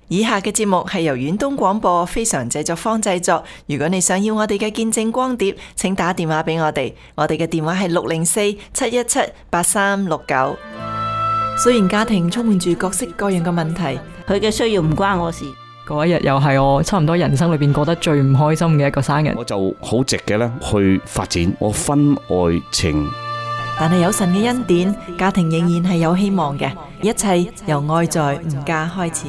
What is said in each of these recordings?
以下嘅節目係由遠東廣播非常製作坊製作。如果你想要我哋嘅見證光碟，請打電話俾我哋。我哋嘅電話係604-717-8369。雖然家庭充滿住各式各樣嘅問題， 佢嘅需要唔關我事。 嗰一日又係我差唔多人生裏邊過得最唔開心嘅一個生日。 我就好直嘅咧去發展我婚外情。 但係有神嘅恩典，家庭仍然係有希望嘅。一切由愛在吾家開始。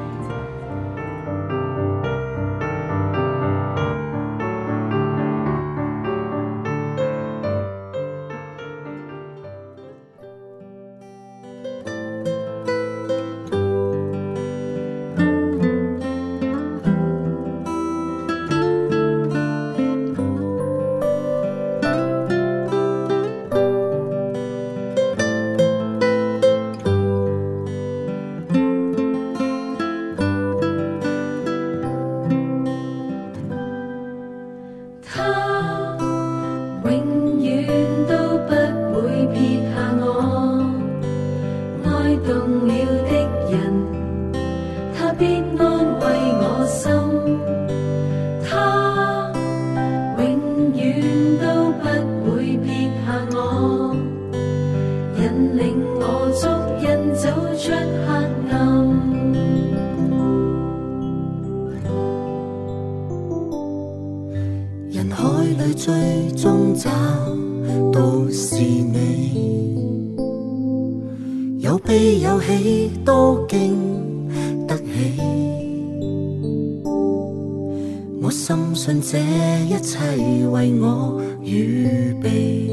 這一切為我預備，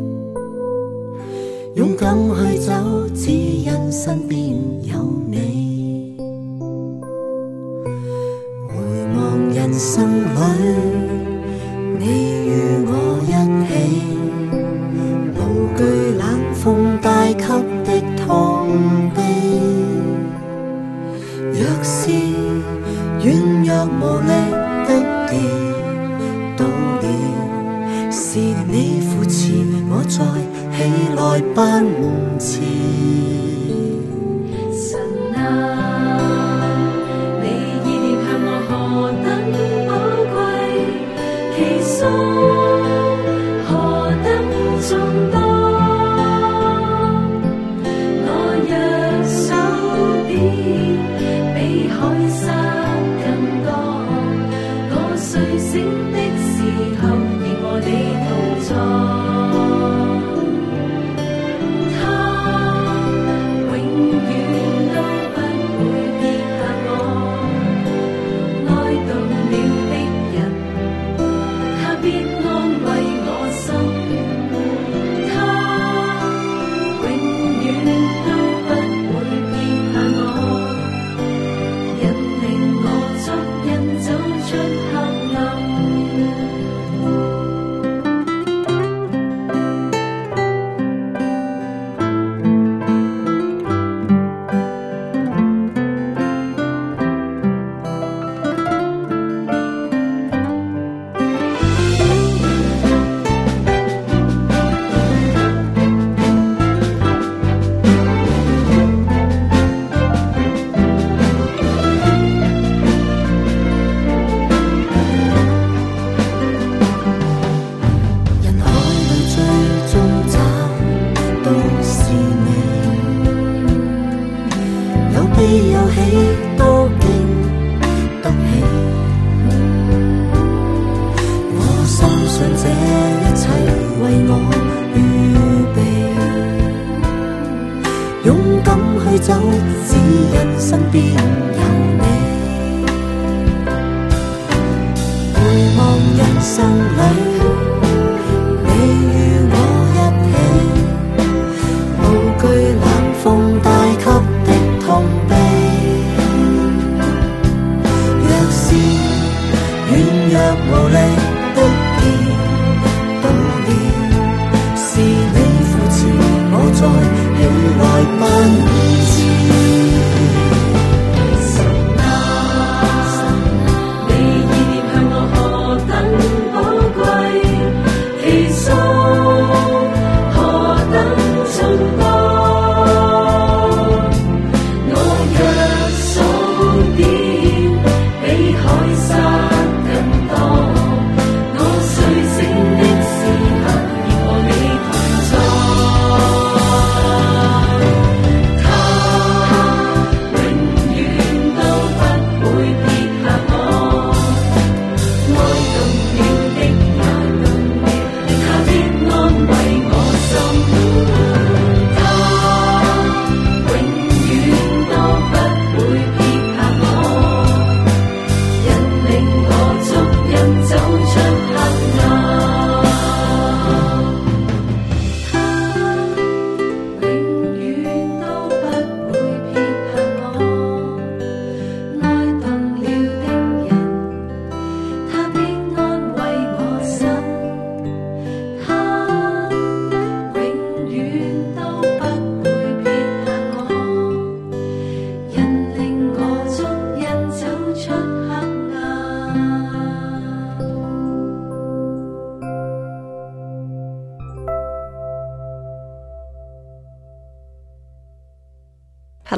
勇敢去走，只因身邊有你。回望人生裏，你與我一起，無懼冷風帶給的痛悲。若是軟弱無力的跌倒了，是你扶持我再起來奔馳。神啊，你意念向我何等寶貴，其數何等眾多，我若數點比海沙更多，我睡醒的時候亦我你同在。他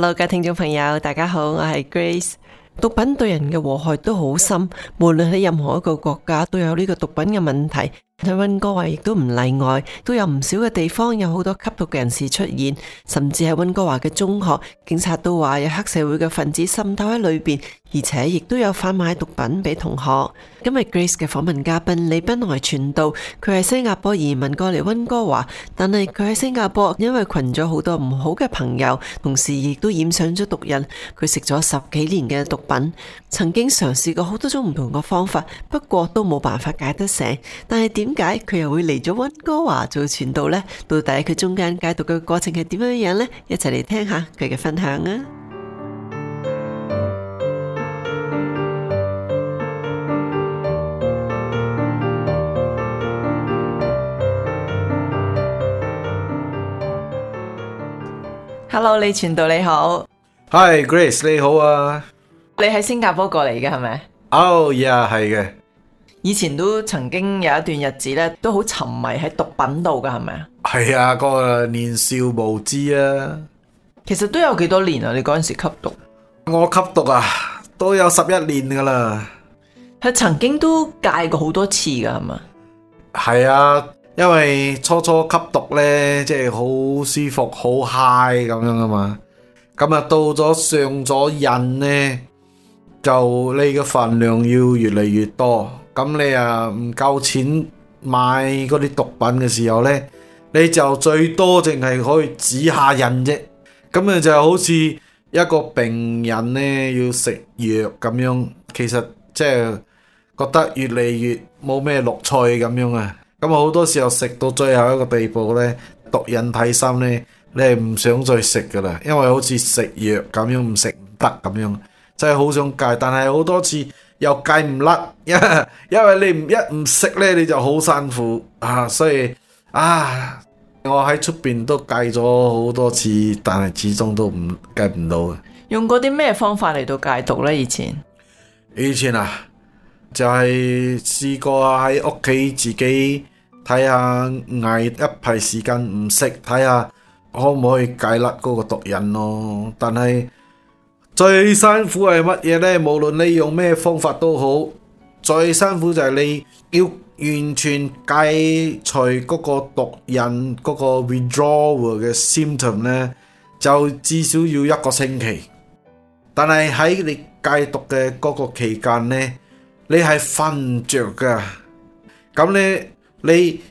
Hello， 各位聽眾朋友，大家好，我係 Grace。毒品對人嘅禍害都好深，無論喺任何一個國家都有呢個毒品嘅問題。喺溫哥華亦都唔例外，都有唔少嘅地方有好多吸毒嘅人士出現，甚至係溫哥華嘅中學，警察都話有黑社會嘅分子滲透喺裏邊，而且亦都有販賣毒品俾同學。今日 Grace 嘅訪問嘉賓李斌來傳道，佢係新加坡移民過嚟溫哥華，但係佢喺新加坡因為群咗好多唔好嘅朋友，同時亦都染上咗毒癮。佢食咗10幾年嘅毒品，曾經嘗試過好多種唔同嘅方法，不過都冇辦法戒得成。但係點解佢又會嚟咗溫哥華做傳道呢？到底佢中間戒毒嘅過程係點樣呢？一齊嚟聽下佢嘅分享啊！Hello， 李傳道你好。 Hi Grace， 你好啊。 你喺新加坡過嚟嘅係咪 ？Oh yeah， 係嘅。 以前都曾經有一段日子咧，都好沉迷喺毒品度噶，係咪啊？ 係啊，個年少無知啊。 其實都有幾多年啊？你嗰陣時吸毒？ 我吸毒啊，都有11年噶啦。 係曾經都戒過好多次噶，係嘛？ 係啊。因為初吸毒呢，即係好舒服、好 high 咁樣啊嘛。咁啊，到咗上咗癮呢，就你嘅份量要越嚟越多。咁你啊唔夠錢買嗰啲毒品嘅時候呢，你就最多淨係可以止下癮啫。咁啊就好似一個病人呢，要食藥咁樣，其實即係覺得越嚟越冇咩樂趣咁樣啊。咁好多時候食到最後一個地步呢，毒癮太深呢，你係唔想再食噶啦，因為好似食藥咁樣，唔食唔得咁樣，真係好想戒，但係好多次又戒唔甩，因為你唔食呢，你就好辛苦啊，所以我喺出邊都戒咗好多次，但係始終都戒唔到。 用過啲咩方法嚟到戒毒呢？以前啊，就係試過喺屋企自己睇下捱一排時間唔食，睇下可唔可以戒甩嗰個毒癮咯。但係最辛苦係乜嘢呢？無論你用咩方法都好，最辛苦就係你要完全戒除嗰個毒癮嗰個 withdrawal 嘅 symptom 呢，就至少要1個星期。但係喺你戒毒嘅嗰個期間呢，你係瞓唔着噶，咁你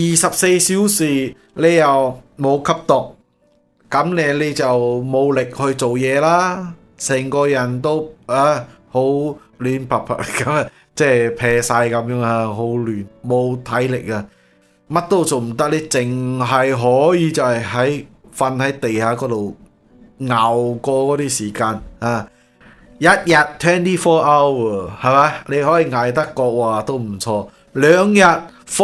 24小時你又冇吸毒，咁你就冇力去做嘢啦，成個人都好亂啪啪咁啊，即係撇晒咁樣啊，好亂，冇體力啊，乜都做唔得，你淨係可以就係瞓喺地下嗰度熬過嗰啲時間啊。一日24 hour 係咪？你可以捱得過，哇都唔錯。2日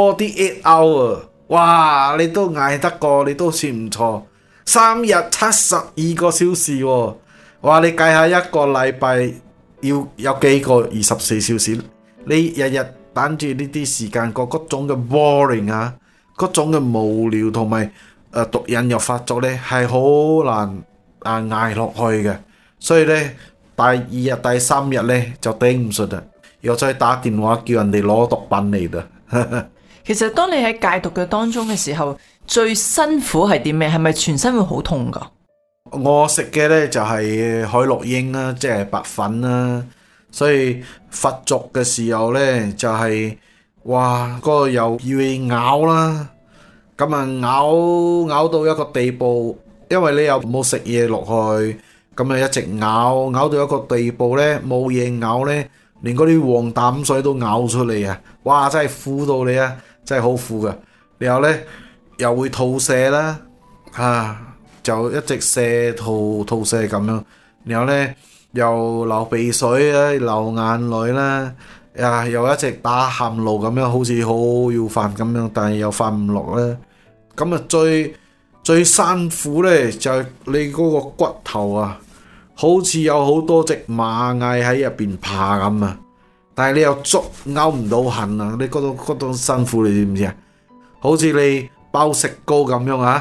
48 hour， 哇你都捱得過，你都算唔錯。3日72個小時，哇你計下一個禮拜要有幾個24小時？你日日等住呢啲時間過，嗰種嘅 boring 啊，嗰種嘅無聊同埋毒癮又發作呢，係好難捱落去嘅。所以呢，第2日、第3日呢就頂唔順啦，又再打電話叫人哋攞毒品嚟啦。 其實當你喺戒毒嘅當中嘅時候，最辛苦係啲咩？係咪全身會好痛噶？ 我食嘅呢就係海洛因啦，即係白粉啦，所以發作嘅時候呢就係哇嗰個又要咬啦，咁啊咬到一個地步，因為你又冇食嘢落去。咁啊一直咬到一個地步呢，冇嘢咬呢，連嗰啲黃膽水都咬出嚟啊！哇，真係苦到你啊，真係好苦噶。然後呢，又會吐瀉啦，就一直瀉吐瀉咁樣。然後呢，又流鼻水啊，流眼淚啦，又一直打喊路咁樣，好似好要瞓咁樣，但係又瞓唔落啦。咁啊最辛苦呢，就係你嗰個骨頭啊，好似有好多隻螞蟻喺入邊爬咁啊！但係你又捉勾唔到痕啊！你嗰種辛苦你知唔知啊？好似你包食糕咁樣啊！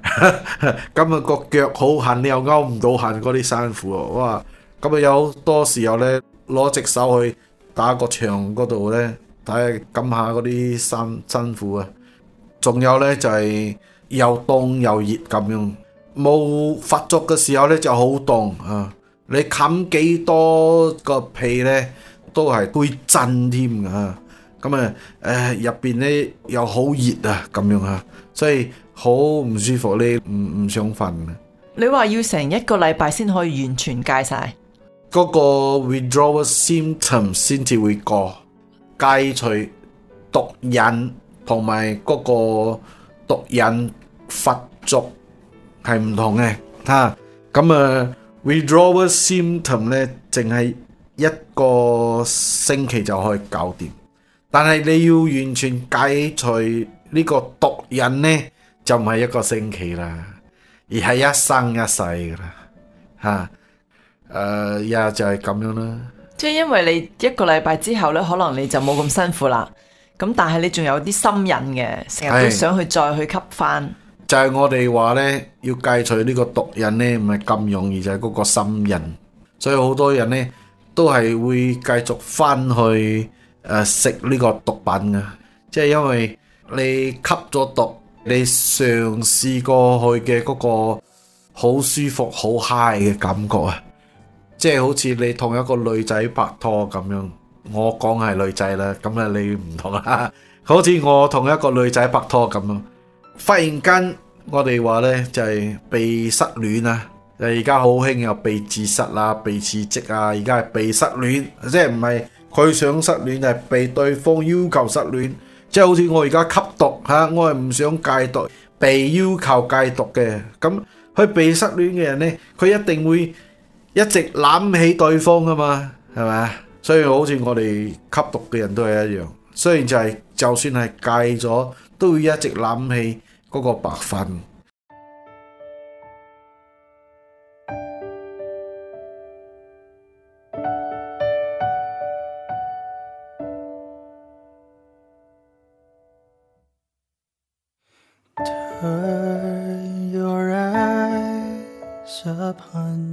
咁啊個腳好痕，你又勾唔到痕嗰啲衫褲喎，哇！咁啊有好多時候咧，攞隻手去打個牆嗰度咧，睇下撳下嗰啲衫褲啊。仲有咧就係又凍又熱咁樣，冇發作嘅時候咧就好凍啊！你冚幾多個被咧，都係會震添㗎。咁啊入邊咧又好熱啊咁樣啊，所以好唔舒服，你唔想瞓啊。 你話要成一個禮拜先可以完全戒晒？ 嗰個 withdrawal symptom 先至會過，戒除毒癮同埋嗰個毒癮發作係唔同嘅嚇。咁withdrawal symptom 咧，淨係一個星期就可以搞掂，但係你要完全戒除呢個毒癮咧，就唔係一個星期啦，而係一生一世噶啦嚇。就係咁樣啦。 即係因為你一個禮拜之後咧，可能你就冇咁辛苦啦。咁但係你仲有啲心癮嘅，成日都想去再去吸翻。 就係我哋話咧，要戒除呢個毒癮咧，唔係咁容易，就係嗰個心癮。所以好多人咧都係會繼續翻去食呢個毒品嘅，即係因為你吸咗毒，你嘗試過去嘅嗰個好舒服、好 high 嘅感覺啊！即係好似你同一個女仔拍拖咁樣，我講係女仔啦，咁啊你唔同啦。好似我同一個女仔拍拖咁樣，忽然間我哋話呢就係被失戀啊！而家好興又被自殺啊、被辭職啊，而家係被失戀，即係唔係佢想失戀，係被對方要求失戀。即係好似我而家吸毒嚇，我係唔想戒毒，被要求戒毒嘅。咁佢被失戀嘅人呢，佢一定會一直攬起對方噶嘛，係咪？所以好似我哋吸毒嘅人都係一樣，雖然就算係戒咗，都會一直攬起嗰個白粉。 Turn your eyes upon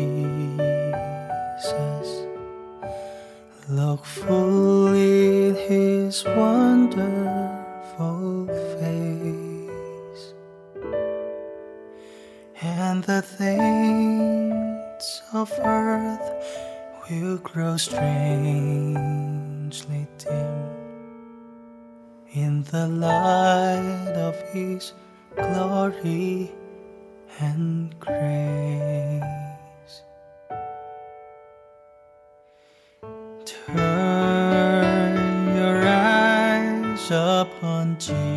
Jesus. Look full in His wonderful face, and the things of earth will grow strangely dim in the light of His glory and grace. Turn your eyes upon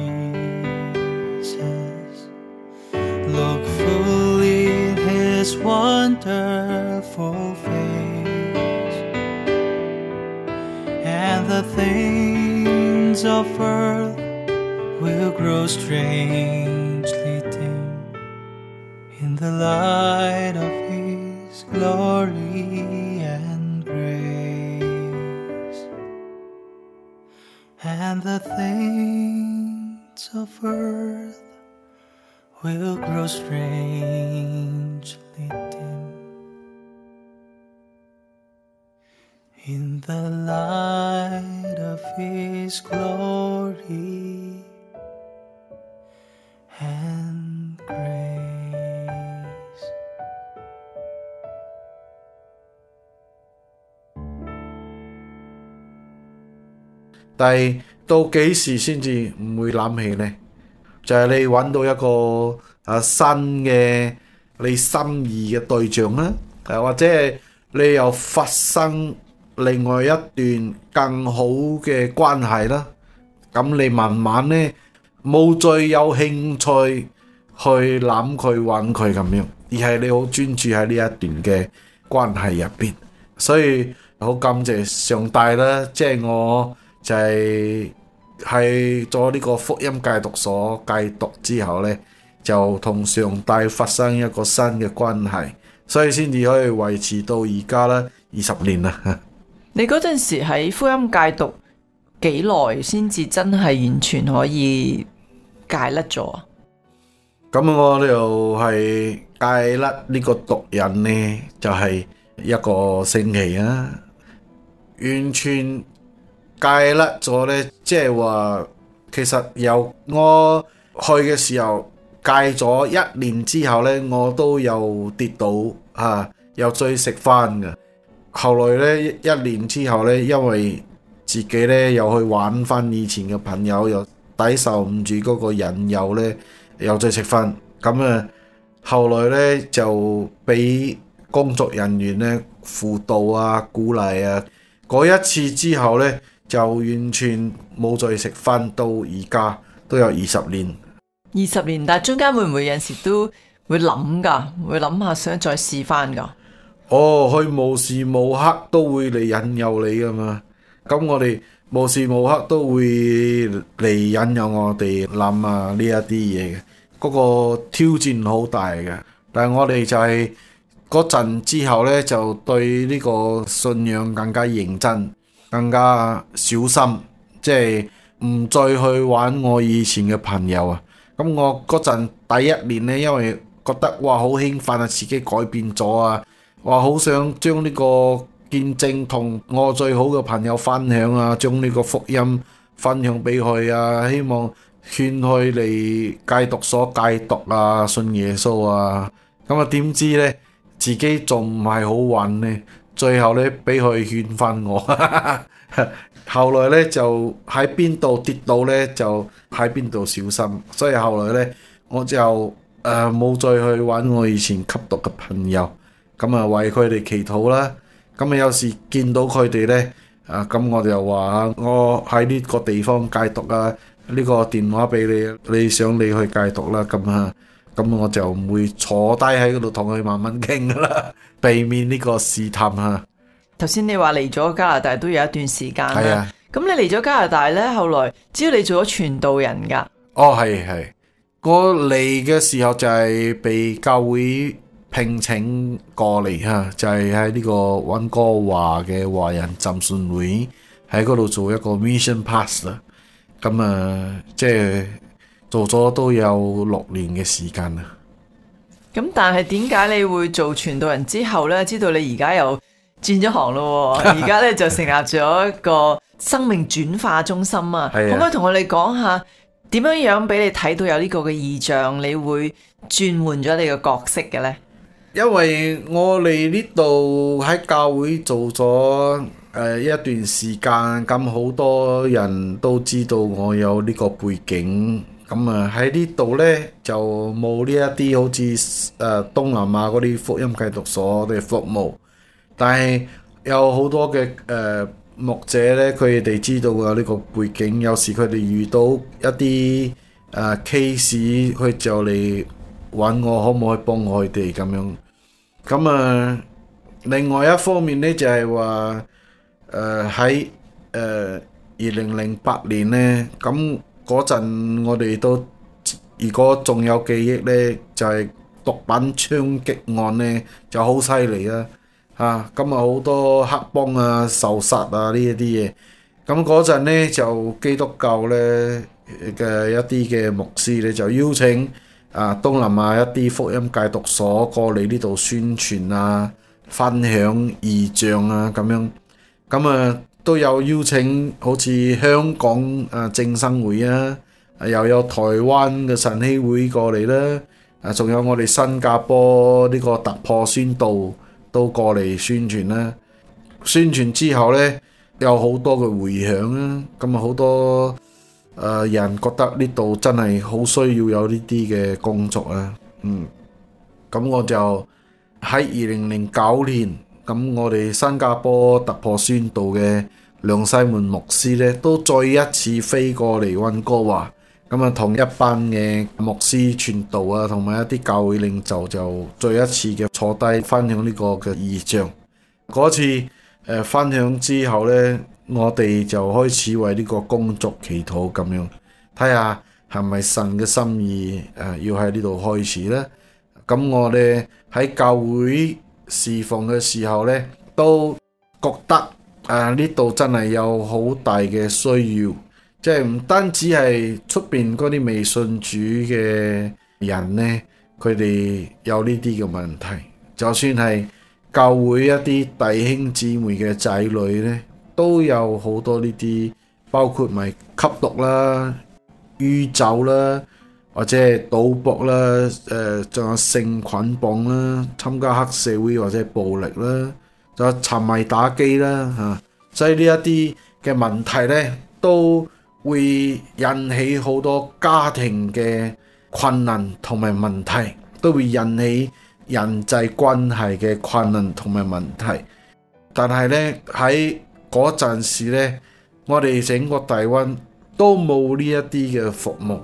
Jesus. Look full in His wonderful face, and the things of earth will grow strangely dim in the light of His glory and grace. And the things of earth will grow strangely dim in the light of His glory and grace. 但係到幾時先至唔會諗起呢？就係你揾到一個新嘅你心儀嘅對象啦，或者係你又發生另外一段更好嘅關係啦，咁你慢慢呢冇再有興趣去諗佢揾佢咁樣，而係你好專注喺呢一段嘅關係入邊。所以好感謝上帝啦，即係我就係咗呢個福音戒毒所戒毒之後呢，就同上帝發生一個新嘅關係，所以先至可以維持到而家啦，20年啦。 你嗰陣時喺福音戒毒幾耐先至真係完全可以戒甩咗啊？ 咁我就係戒甩呢個毒癮呢，就係一個星期啊，完全戒甩咗呢，即係話其實由我去嘅時候戒咗1年之後呢，我都有跌倒又再食翻嘅。後來呢，1年之後呢，因為自己呢又去玩翻以前嘅朋友，又抵受唔住嗰個引誘呢，又再食翻。咁啊，後來呢就俾工作人員呢輔導啊、鼓勵啊。嗰一次之後呢，就完全冇再食翻，到而家都有20年。 20年，但係中間會唔會有陣時都會諗㗎？會諗下想再試翻㗎？ 佢無時無刻都會嚟引誘你噶嘛。咁我哋無時無刻都會嚟引誘我哋諗呢一啲嘢嘅。嗰個挑戰好大嘅，但係我哋就係嗰陣之後呢，就對呢個信仰更加認真，更加小心，即係唔再去玩我以前嘅朋友啊。咁我嗰陣第1年呢，因為覺得哇好興奮啊，自己改變咗啊，話好想將呢個見證同我最好嘅朋友分享啊，將呢個福音分享俾佢啊，希望勸佢嚟戒毒所戒毒啊，信耶穌啊。咁啊點知呢，自己仲唔係好運呢，最後呢，俾佢勸翻我。後來呢，就喺邊度跌倒呢，就喺邊度小心。所以後來呢，我就冇再去揾我以前吸毒嘅朋友。咁啊為佢哋祈禱啦。咁啊有時見到佢哋呢，咁我就話我喺呢個地方戒毒啊，呢個電話俾你，你想你去戒毒啦。咁我就唔會坐低喺嗰度同佢慢慢傾噶啦，避免呢個試探啊。 頭先你話嚟咗加拿大都有一段時間啦。 係啊。 咁你嚟咗加拿大呢，後來知道你做咗傳道人㗎。 係。我嚟嘅時候就係被教會聘請過嚟就係喺呢個溫哥華嘅華人浸信會喺嗰度做一個 mission pastor。咁即係做咗都有6年嘅時間啦。 咁但係點解你會做傳道人之後呢？知道你而家又轉咗行咯，而家呢就成立咗一個生命轉化中心啊。可唔可以同我哋講下點樣樣俾你睇到有呢個嘅異象，你會轉換咗你嘅角色嘅呢？ 因為我嚟呢度喺教會做咗一段時間，咁好多人都知道我有呢個背景。咁喺呢度呢，就冇呢一啲好似東南亞嗰啲福音戒毒所嘅服務，但係有好多嘅牧者呢，佢哋知道有呢個背景，有時佢哋遇到一啲case，佢就嚟揾我，可唔可以幫佢哋咁樣？咁另外一方面呢，就係話喺2008年呢，咁嗰陣我哋都如果仲有記憶呢，就係毒品槍擊案呢就好犀利啦。咁好多黑幫受殺呢一啲嘢。咁嗰陣呢，就基督教呢嘅一啲嘅牧師呢，就邀請東南亞一啲福音戒毒所過嚟呢度宣傳分享異象咁樣。咁都有邀請好似香港正生會又有台灣嘅晨曦會過嚟啦，仲有我哋新加坡呢個突破宣道都過嚟宣傳啦。宣傳之後呢，有好多嘅迴響啦。咁好多人覺得呢度真係好需要有呢啲嘅工作啦。咁我就喺2009年，咁我哋新加坡突破宣道嘅梁西門牧師呢，都再一次飛過嚟溫哥華，咁同一班嘅牧師傳道同埋一啲教會領袖就再一次嘅坐低分享呢個嘅異象。嗰次分享之後呢，我哋就開始為呢個工作祈禱咁樣，睇下係咪神嘅心意要喺呢度開始呢。咁我哋喺教會侍奉嘅時候呢，都覺得呢度真係有好大嘅需要，即係唔單止係出邊嗰啲未信主嘅人呢，佢哋有呢啲嘅問題，就算係教會一啲弟兄姊妹嘅仔女呢，都有好多呢啲，包括咪吸毒啦、酗酒啦，或者係賭博啦，仲有性捆綁啦，參加黑社會或者暴力啦，仲有沉迷打機啦嚇，所以呢一啲嘅問題呢，都會引起好多家庭嘅困難同埋問題，都會引起人際關係嘅困難同埋問題。但係呢，喺嗰陣時呢，我哋整個台灣都冇呢一啲嘅服務。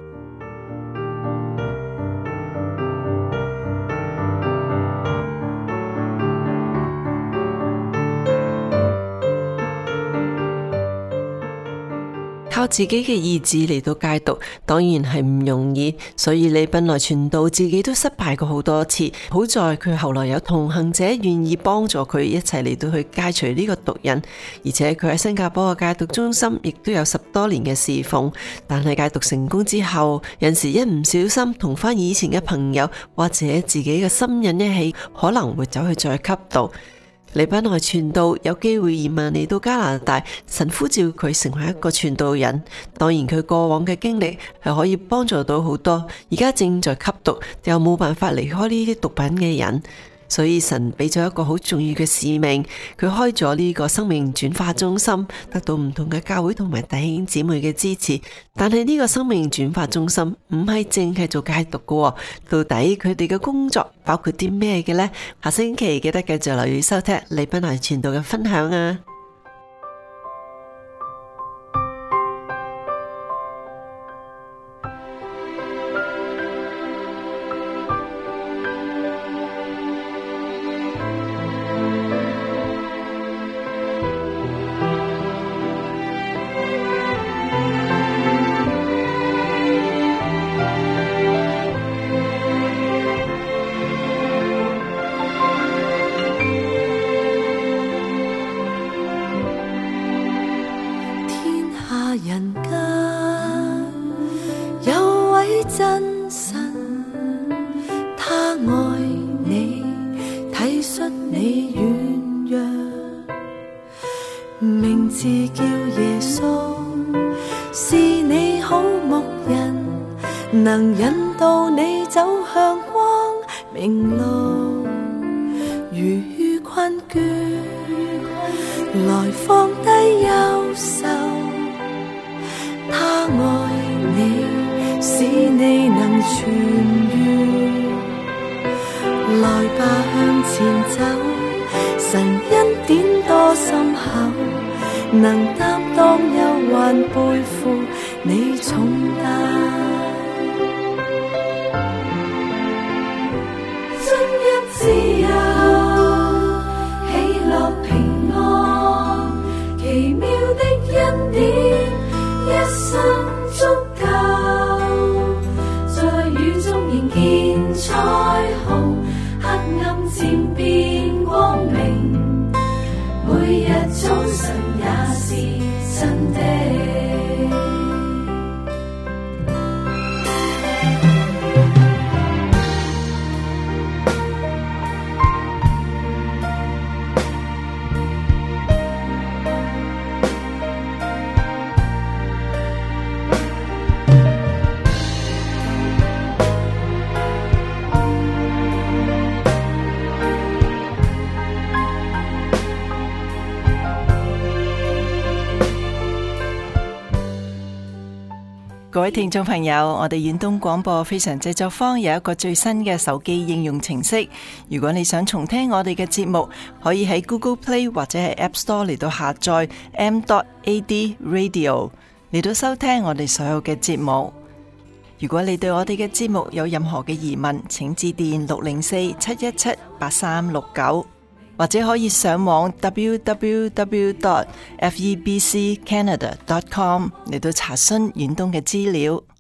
靠自己嘅意志嚟到戒毒，當然係唔容易，所以李斌來傳道自己都失敗過好多次。好在佢後來有同行者願意幫助佢一齊嚟到去戒除呢個毒癮，而且佢喺新加坡嘅戒毒中心亦都有10多年嘅侍奉。但係戒毒成功之後，有時一唔小心同翻以前嘅朋友或者自己嘅心癮一起，可能會走去再吸毒。李斌來傳道有機會移民嚟到加拿大，神呼召佢成為一個傳道人。當然佢過往嘅經歷係可以幫助到好多而家正在吸毒又冇辦法離開呢啲毒品嘅人。所以神俾咗一個好重要嘅使命，佢開咗呢個生命轉化中心，得到唔同嘅教會同埋弟兄姊妹嘅支持。但係呢個生命轉化中心唔係淨係做戒毒嘅，到底佢哋嘅工作包括啲咩嘅呢？下星期記得繼續留意收聽李斌來傳道嘅分享啊！ 人間有位真神，他愛你，體恤你軟弱，名字叫耶穌，是你好牧人，能引導你走向光明路。如困倦，來放低憂愁。他愛你，使你能痊癒。來吧，向前走，神恩典多深厚，能擔當憂患，背負你重擔。進入自由，喜樂平安，奇妙的恩典。一生足夠，在雨中仍見彩虹，黑暗漸變光明，每日早晨也是真的。 各位聽眾朋友，我哋遠東廣播非常製作坊有一個最新嘅手機應用程式，如果你想重聽我哋嘅節目，可以喺 Google Play 或者係 App Store 嚟到下載 m.ad radio 嚟到收聽我哋所有嘅節目。如果你對我哋嘅節目有任何嘅疑問，請致電604-717-8369，或者可以上網 www.febccanada.com 嚟到查詢遠東嘅資料。